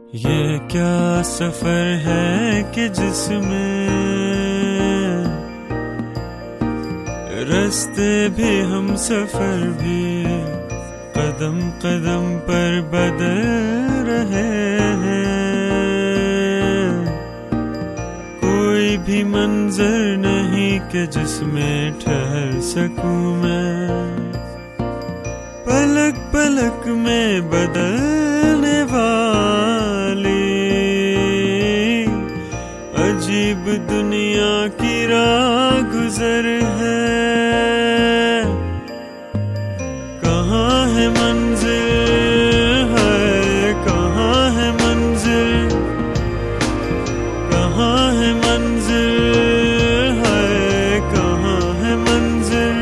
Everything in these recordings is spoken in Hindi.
ये क्या सफर है कि जिसमें रास्ते भी हम सफर भी कदम कदम पर बदल रहे हैं। कोई भी मंजर नहीं कि जिसमें ठहर सकूं मैं। पलक पलक में बदलने वाली अजीब दुनिया की राह गुजर है। कहाँ है मंजिल है, कहाँ है मंजिल, कहाँ है मंजिल है, कहाँ है मंजिल।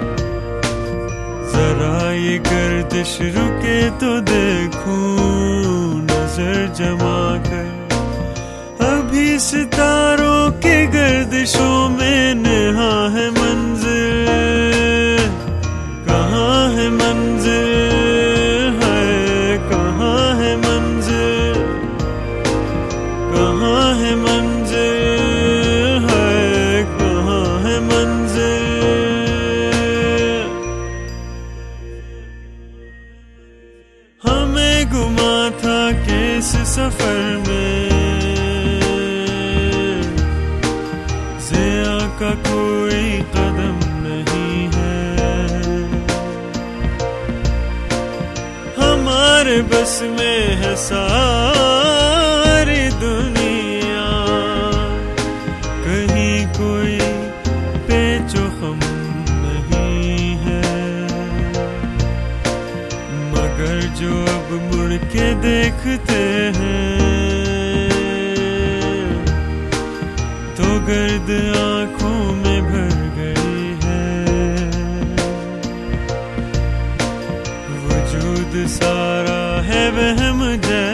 जरा ये गर्दिश रुके तो देखूं नजर जमा कर। अभी सितारों के गर्दिशों में नेहा है मंजिल। कहाँ है मंजिल है, कहाँ है मंजिल, कहाँ है मंजिल है, कहाँ है मंजिल। हमें गुमा था कि इस सफर में ज़िया का कोई कदम नहीं है। हमारे बस में है सारी दुनिया, कहीं कोई पेचो खम नहीं है। मगर जो अब मुड़ के देखते हैं तो गर्द आंखों में भर गई है। वजूद सारा है वहम जैसा